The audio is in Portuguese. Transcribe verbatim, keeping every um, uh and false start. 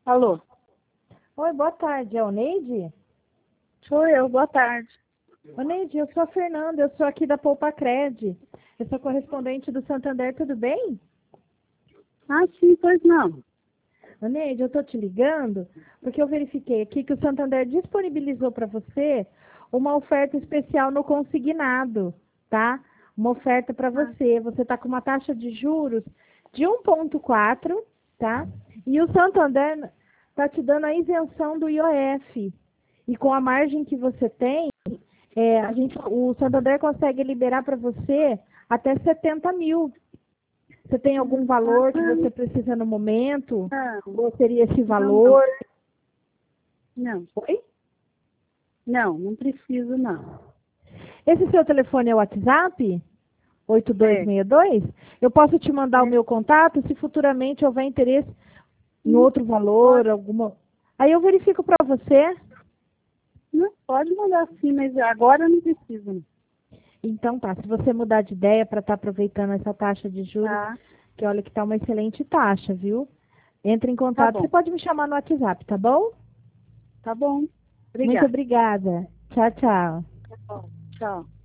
Alô? Oi, boa tarde. É o Neide? Sou eu, boa tarde. Ô, Neide, eu sou a Fernanda, eu sou aqui da Poupa Cred. Eu sou correspondente do Santander, tudo bem? Ah, sim, pois não. Ô, Neide, eu tô te ligando porque eu verifiquei aqui que o Santander disponibilizou para você uma oferta especial no consignado, tá? Uma oferta para Ah, você. Você tá com uma taxa de juros de um vírgula quatro, tá? E o Santander tá te dando a isenção do I O F. E com a margem que você tem, É, a gente, o Santander consegue liberar para você até setenta mil. Você tem algum valor que você precisa no momento? não, Ou seria esse não, não. valor? Não, Oi? não, não preciso, não. Esse seu telefone é o WhatsApp? É, oito dois seis dois? Eu posso te mandar o é, meu contato se futuramente houver interesse em sim, outro valor, pode, alguma. Aí eu verifico para você. não, pode mandar sim, mas agora não preciso, não. Então tá, se você mudar de ideia para estar aproveitando essa taxa de juros, Tá, que olha que tá uma excelente taxa, viu? Entre em tá contato, você bom, pode me chamar no WhatsApp, tá bom? tá bom. Muito Obrigada. obrigada. Tchau, tchau. Tá bom, tchau.